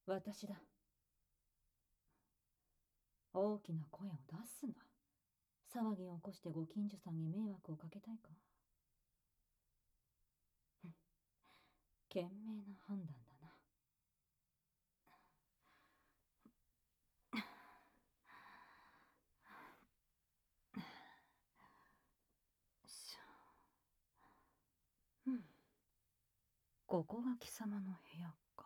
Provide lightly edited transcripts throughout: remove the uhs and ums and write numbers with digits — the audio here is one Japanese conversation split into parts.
私だ。大きな声を出すな。騒ぎを起こしてご近所さんに迷惑をかけたいか。賢明な判断だな。うん、ここが貴様の部屋か。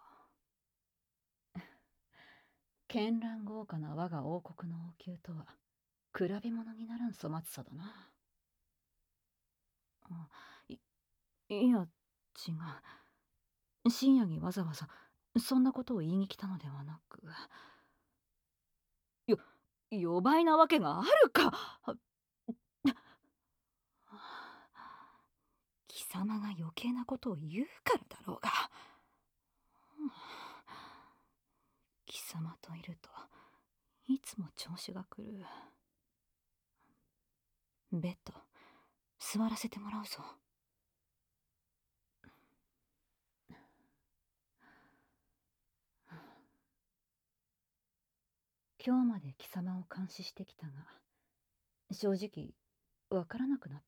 絢爛豪華な我が王国の王宮とは比べ物にならん粗末さだな。いいや、違う。深夜にわざわざそんなことを言いに来たのではなく、よ倍なわけがあるか。貴様が余計なことを言うからだろうが。貴様といるといつも調子が狂う。ベッド座らせてもらうぞ。今日まで貴様を監視してきたが、正直わからなくなった。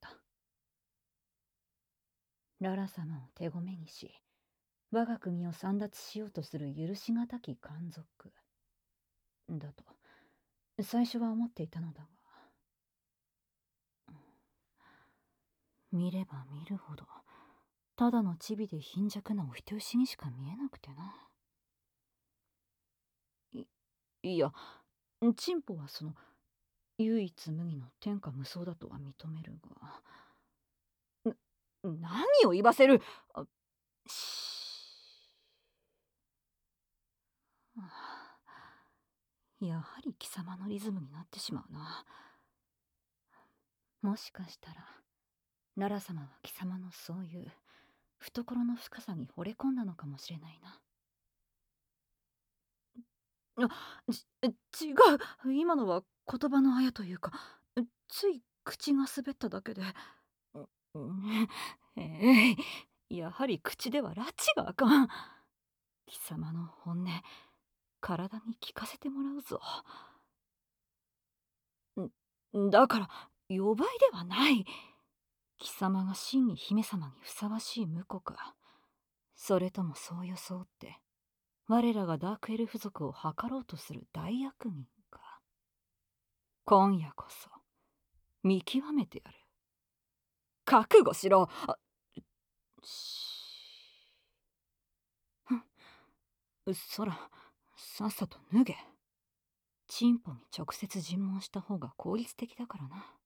ララ様を手ごめにし、我が国を簒奪しようとする許しがたき奸賊だと最初は思っていたのだが、見れば見るほどただのチビで貧弱なお人よしにしか見えなくてな。いや、チンポはその唯一無二の天下無双だとは認めるが、何を言わせる。やはり貴様のリズムになってしまうな。もしかしたらララ様は貴様のそういう懐の深さに惚れ込んだのかもしれないな。違う。今のは言葉のあやというか、つい口が滑っただけで。やはり口では拉致があかん。貴様の本音、体に聞かせてもらうぞ。だから呼ばいではない。貴様が真に姫様にふさわしい婿か、それともそう装って我らがダークエルフ族を図ろうとする大悪人か。今夜こそ見極めてやる。覚悟しろ。そら、さっさと脱げ。チンポに直接尋問した方が効率的だからな。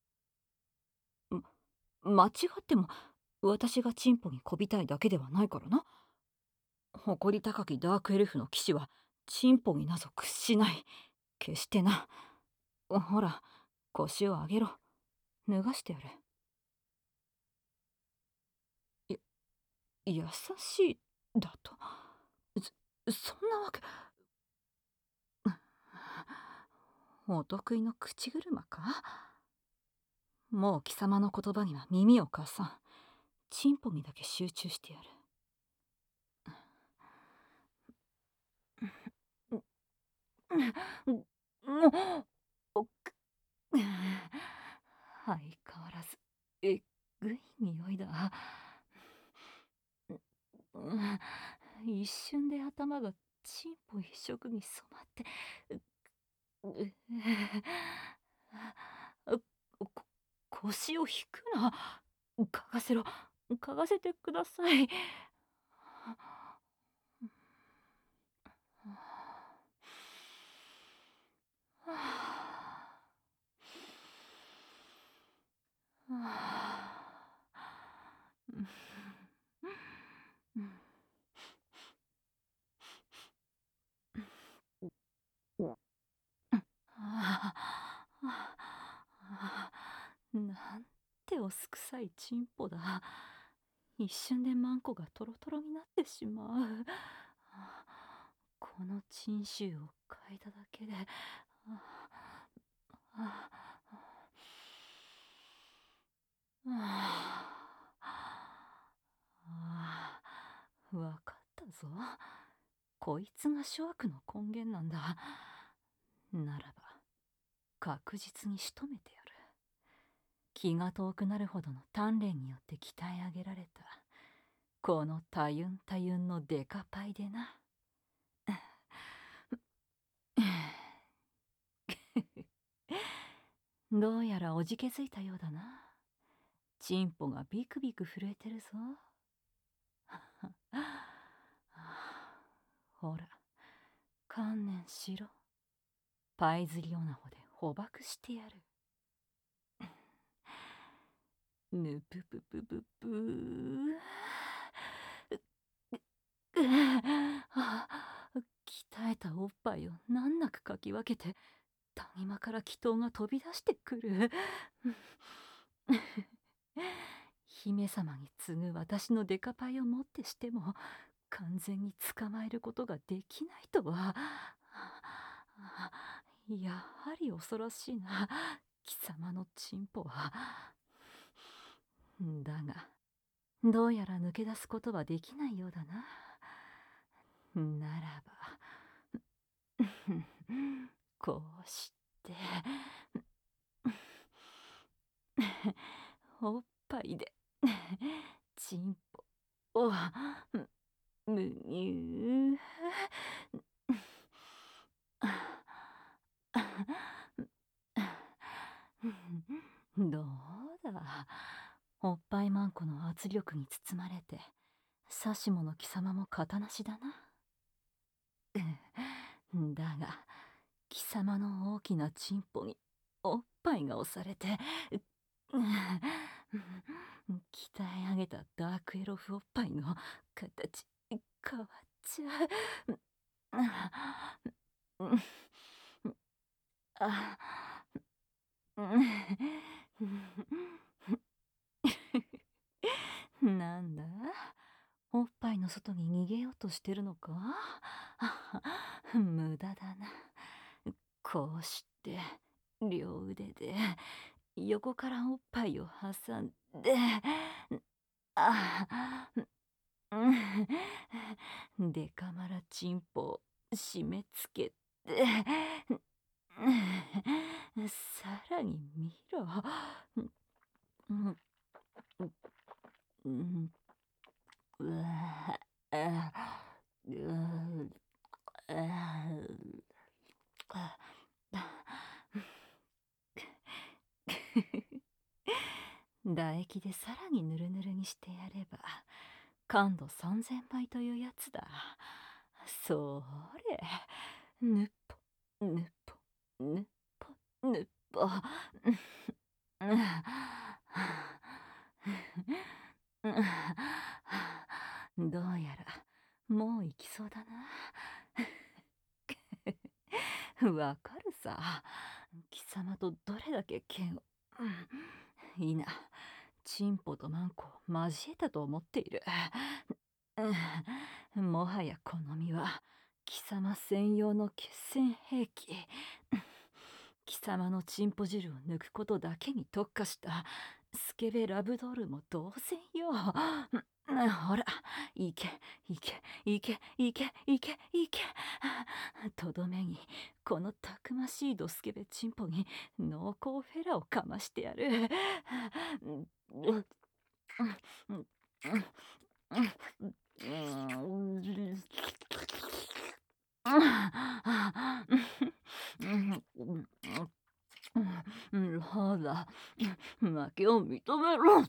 間違っても私がチンポにこびたいだけではないからな。誇り高きダークエルフの騎士はチンポになぞ屈しない。決してな。ほら、腰を上げろ。脱がしてやる。優しいだと。そんなわけ。お得意の口車か。もう貴様の言葉には耳を貸さん。チンポにだけ集中してやる。もう相変わらずえっぐい匂いだ。一瞬で頭がチンポ一色に染まって、こ腰を引くな。嗅がせろ。嗅がせてください。なんておすくさいチンポだ。一瞬でマンコがトロトロになってしまう。このチン臭を嗅いだだけで。わかったぞ。 こいつが諸悪の根源なんだ。ならば確実に仕留めてやる。気が遠くなるほどの鍛錬によって鍛え上げられたこのたゆんたゆんのデカパイでな。どうやらおじけづいたようだな。チンポがビクビク震えてるぞ。ほら、観念しろ。パイズリオナホで捕獲してやる。ぬぷぷぷぷぷー。鍛えたおっぱいを難なくかき分けて谷間から祈祷が飛び出してくる。姫様に次ぐ私のデカパイをもってしても完全に捕まえることができないとは。やはり恐ろしいな、貴様のチンポは。だがどうやら抜け出すことはできないようだな。ならばこうしておっぱいでチンポをむにゅどうだ、おっぱいマンコの圧力に包まれてさしもの貴様も型なしだな。だが貴様の大きなチンポにおっぱいが押されて鍛え上げたダークエロフおっぱいの形変わっちゃう。なんだ、おっぱいの外に逃げようとしてるのか。無駄だな。こうして両腕で横からおっぱいを挟んでデカマラチンポを締め付けてさらに見ろ。うわ唾液でさらにヌルヌルにしてやれば感度3000倍というやつだ。それ、ぬっぽぬっぽぬっぽぬっぽ。どうやらもう行きそうだな。わかるさ、貴様とどれだけ剣を。いいな、チンポとマンコを交えたと思っている。もはやこの身は貴様専用の決戦兵器。貴様のチンポ汁を抜くことだけに特化したスケベラブドールも同然よ。ほら、いけいけいけいけいけいけ。とどめにこのたくましいドスケベチンポに濃厚フェラをかましてやる。ほら、負けを認めろ。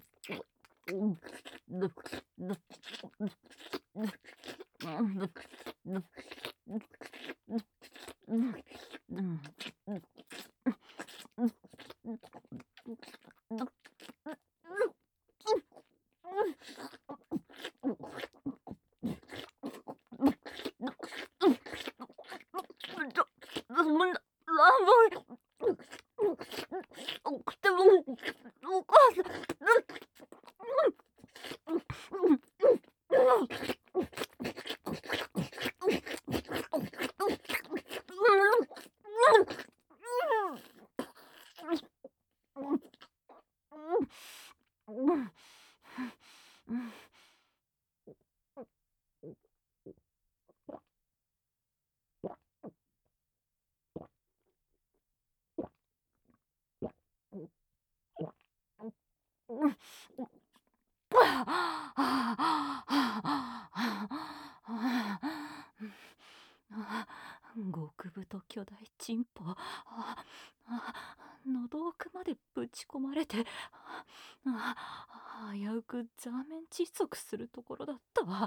極太巨大チンポ。喉奥までぶち込まれて、危うく座面窒息するところだったわ。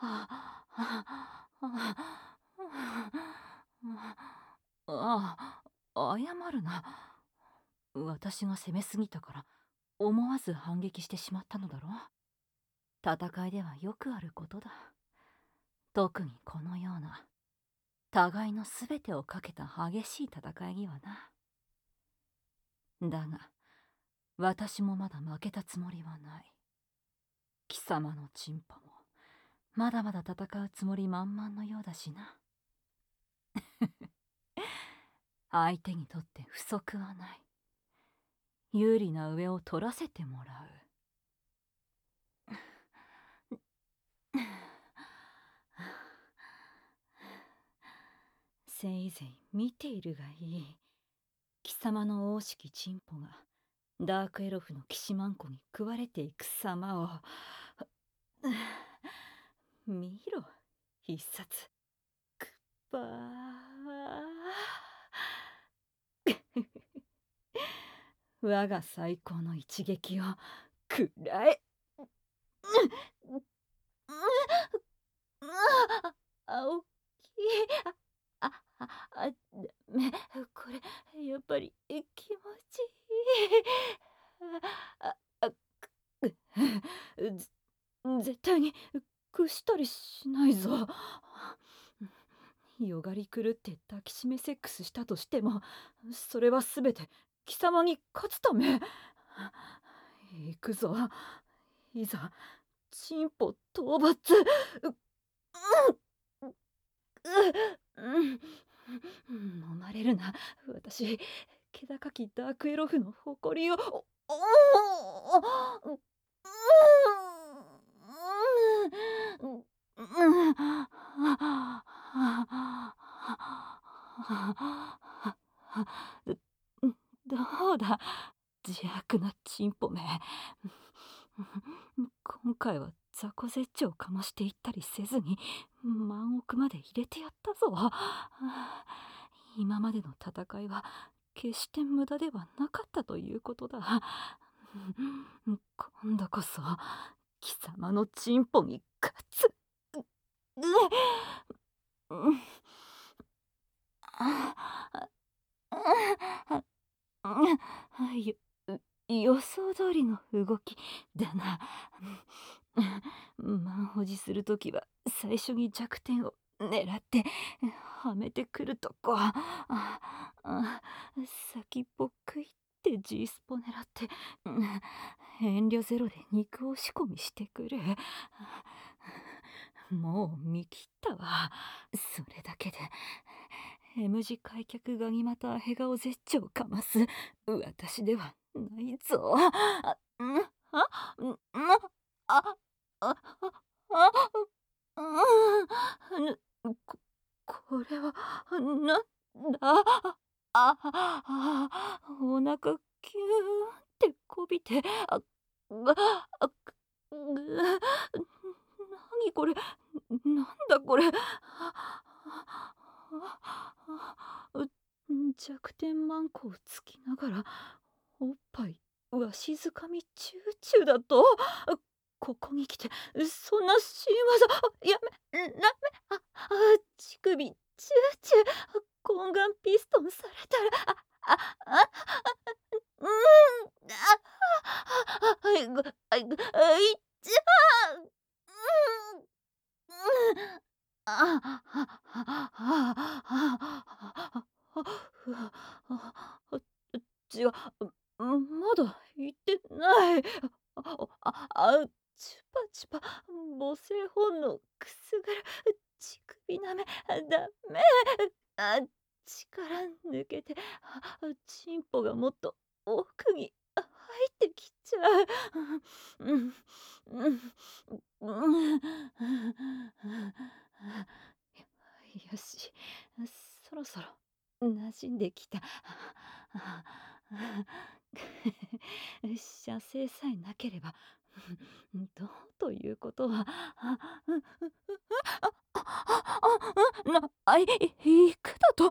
謝るな。私が攻めすぎたから思わず反撃してしまったのだろう。戦いではよくあることだ。特にこのような互いの全てをかけた激しい戦いにはな。だが私もまだ負けたつもりはない。貴様のチンポもまだまだ戦うつもり満々のようだしな。相手にとって不足はない。有利な上を取らせてもらう。せいぜい見ているがいい。貴様の大しきチンポがダークエロフの騎士マンコに食われていく様を見ろ、必殺。くっばー我が最高の一撃を食らえ。青木、あ、あ、あ、ダメ、これやっぱり気持ちいい。絶対に屈したりしないぞ。よがり狂って抱きしめセックスしたとしても、それはすべて貴様に勝つため。行くぞ。いざチンポ討伐。飲まれるな。私気高きダークエロフの誇りを。どうだ、邪悪なチンポめ。今回は雑魚絶頂かましていったりせずに満億まで入れてやったぞ。今までの戦いは決して無駄ではなかったということだ。今度こそ貴様のチンポに勝つ。予想通りの動きだな。満保持するときは最初に弱点を狙ってはめてくるとこ。先っぽ食いって G スポ狙って、遠慮ゼロで肉押し込みしてくる。もう見切ったわ。それだけで M 字開脚ガニ股ヘ顔絶頂かます私ではないぞ。これはなんだ。お腹キューってこびて、何これ、なんだこれ。弱点マンコをつきながらおっぱいわしづかみチューチューだと。ここに来てそんな新技やめ、ダメ。乳首チューチュー、懇願ピストンされたら、いっちゃちはまだ言ってない。チュパチュパ母性本能くすぐる乳首なめダメ。力抜けてチンポがもっと奥に入ってきちゃう。よし、そろそろ馴染んできた。射精さえなければどうということは。いくだと。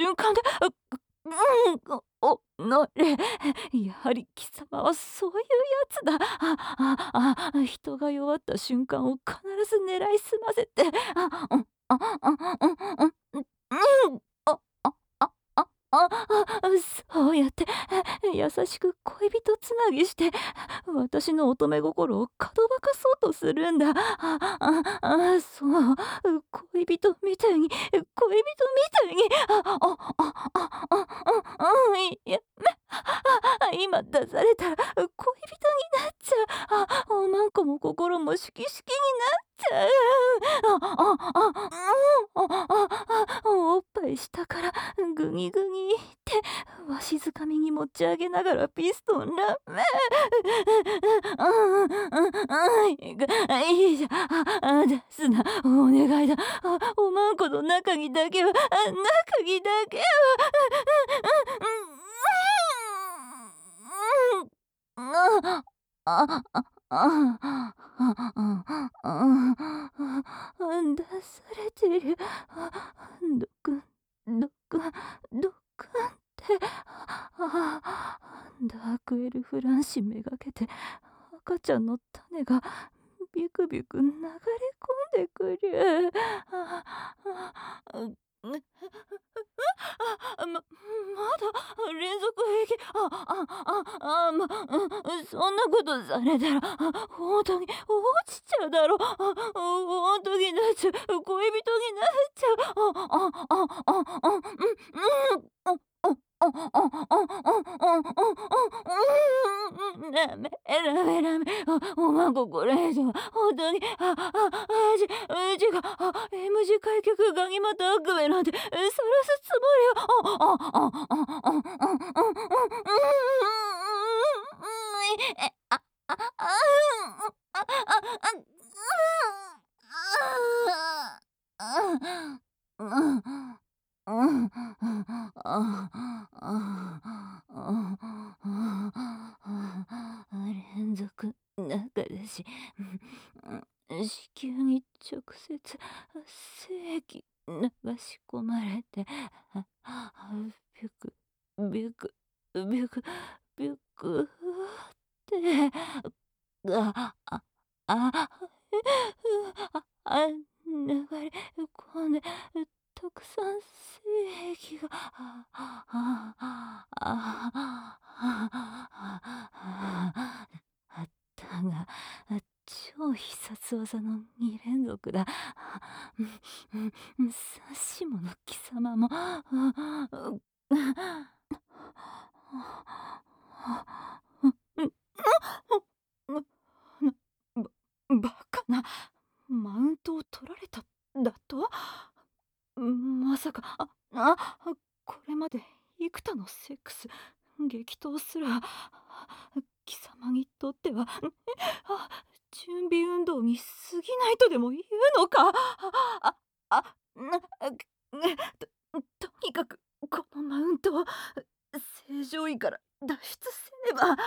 瞬間で、のれ、やはり貴様はそういうやつだ。人が弱った瞬間を必ず狙いすませて、そうやって優しく恋人つなぎして私の乙女心をかどばかそうとするんだ。そう、恋人みたいに、いや、今出されたら恋人になっちゃう。おまんこも心もしきしきになっちゃう。おっぱい下からグニグニってわしづかみに持ち上げながらピストンラメいいじゃ出すなお願いだ。おまんこの中にだけは出されてる。ドクンドクンドクンってダークエルフ卵子めがけて赤ちゃんの種がビクビク流れ込んでくる。まだ連続撃。そんなことされたら本当に落ちちゃうだろ。本当になっちゃう。恋人になっちゃう。ラメラメおまんここれ以上本当にうちがM 字開脚ガニ股悪夢なんてさらすつもりよ。連続仲だし、子宮に直接精液流し込まれて、ビクビクビクビクってあ流れ込んでたくさん精液がだが超必殺技の2連続だ。さしもの貴様もバカな。マウントを取られただと。まさかこれまで幾多のセックス激闘すら貴様にとっては準備運動に過ぎないとでも言うのか。とにかくこのマウントを正常位から脱出せねば。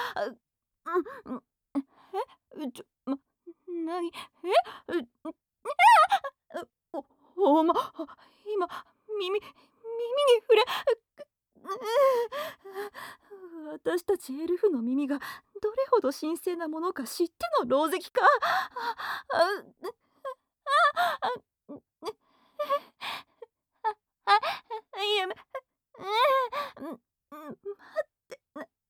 なに今耳に触れ私たちエルフの耳がどれほど神聖なものか知っての狼藉か。やめ待って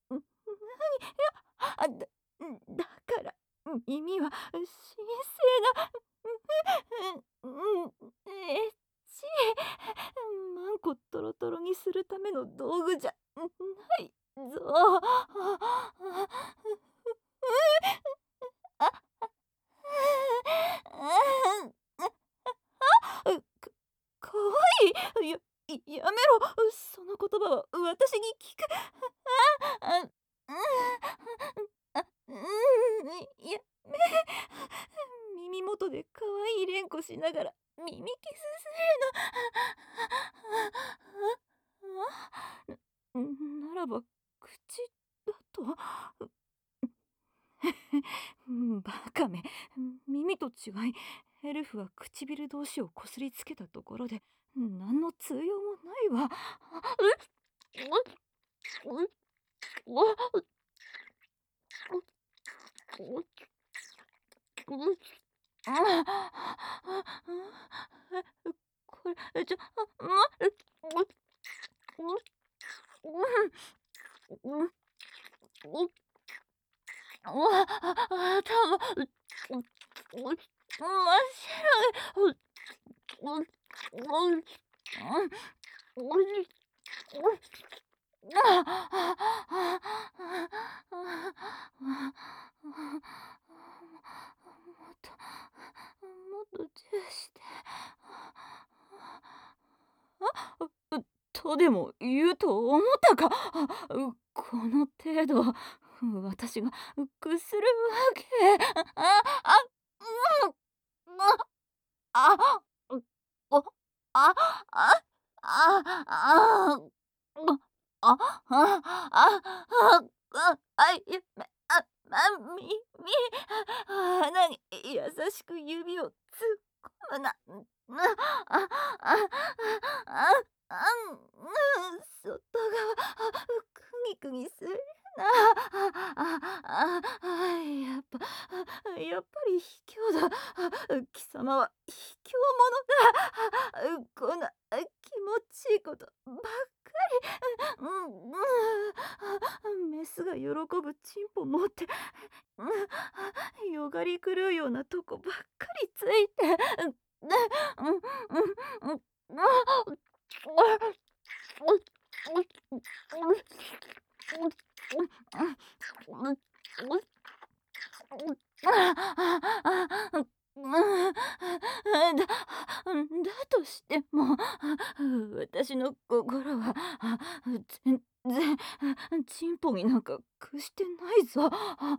だから耳は神聖なエッチマンコトロトロにするための道具じゃないぞ。かわいい。やめろ。その言葉は私に聞く。やめ。耳元で可愛い連呼しながら耳キスするの。ならば口だと。 バカめ。耳と違い、エルフは唇同士をこすりつけたところで何の通用もないわ。これ、もっと注意して。とでも言うと思ったか。この程度私が屈するわけ。ああうんあおあああああやみ鼻に優しく指を突っ込むな。あああ外側くぎくぎするな。やっぱり卑怯だ。貴様は卑怯者だ。こんな気持ちいいことばっかり。メスが喜ぶチンポ持って、よがり狂うようなとこばっかりついて。だとしても私の心は全然チンポになんか屈してないぞ。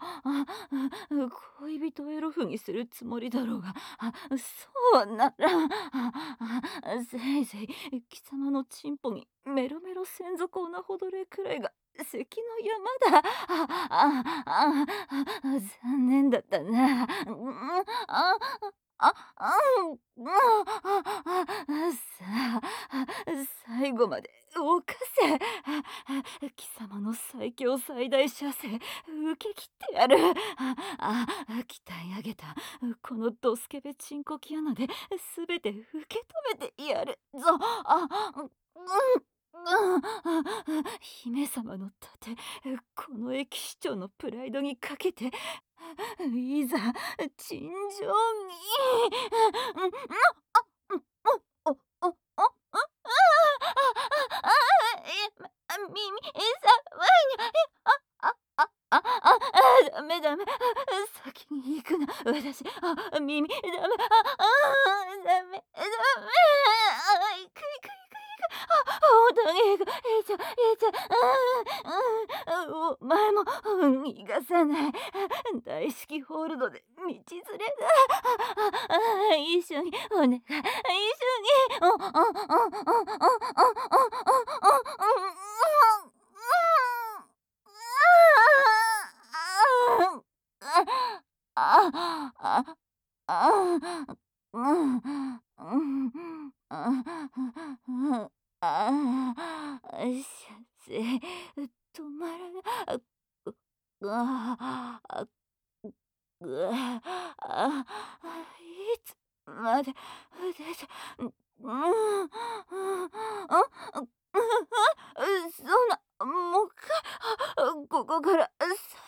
恋人エロフにするつもりだろうが、そうならせいぜい貴様のチンポにメロメロ専属オナホドレくらいが関の山だ。残念だったな。さあ、最後まで犯せ。貴様の最強最大射精受け切ってやる。鍛え上げたこのドスケベチンコキ穴で全て受け止めてやるぞ。姫様の盾、この駅市長のプライドにかけていざ尋常に。おおおお耳さわいにダメダメ。先に行くな。私耳ダメ。ダメ。行く行く行くおとに行く。お前も逃がさない。大式ホールドで道連れだ。一緒にお願い。一緒に。止まらない。いつまでそんなもう一回ここからさ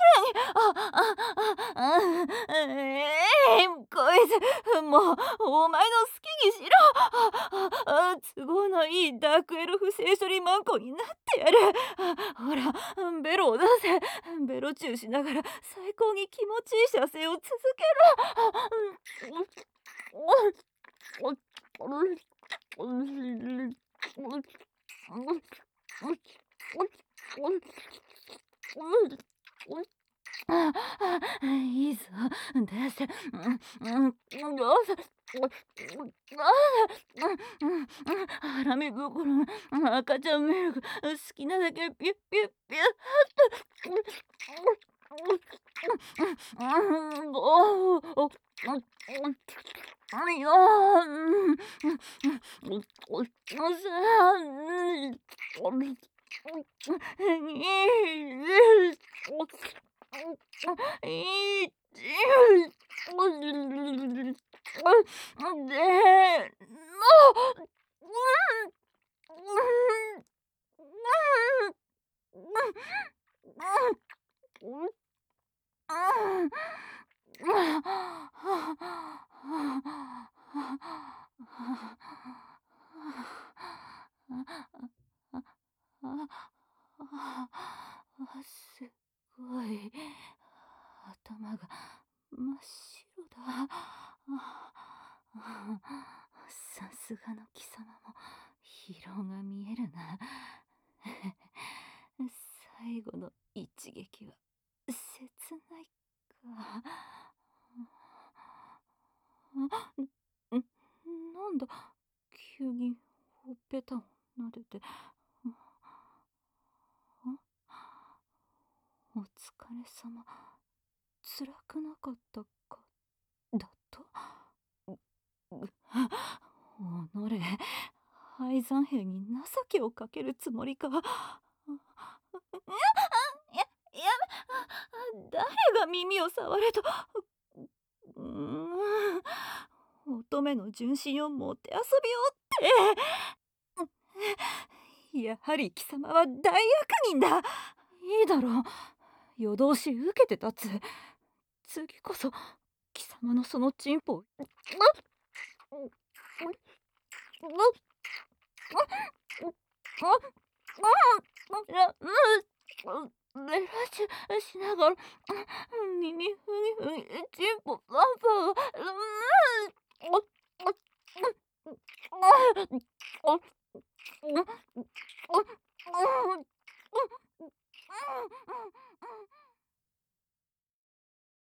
らにこいつもうお前の好きにしろ。都合のいいダークエルフ性処理マンコになってやる。ほらベロを出せ。ベロチューしながら最高に気持ちいい射精を続けろ。いいぞ出せ。どうせ腹目心の赤ちゃんミルク好きなだけピュッピュッピュッ。 すごい。頭が真っ白だ。さすがの貴様も疲労が見えるな。最後の一撃は切ないか。なんだ、急にほっぺたを撫でて。お疲れ様。辛くなかったか、だと。おのれ、敗残兵に情けをかけるつもりか。誰が耳を触れと。乙女の純真をもてあそびおって。やはり貴様は大悪人だ。いいだろう、夜通し受けて立つ。次こそ貴様のそのチンポを。ベラしながら耳ふぎふぎチンポパンパン。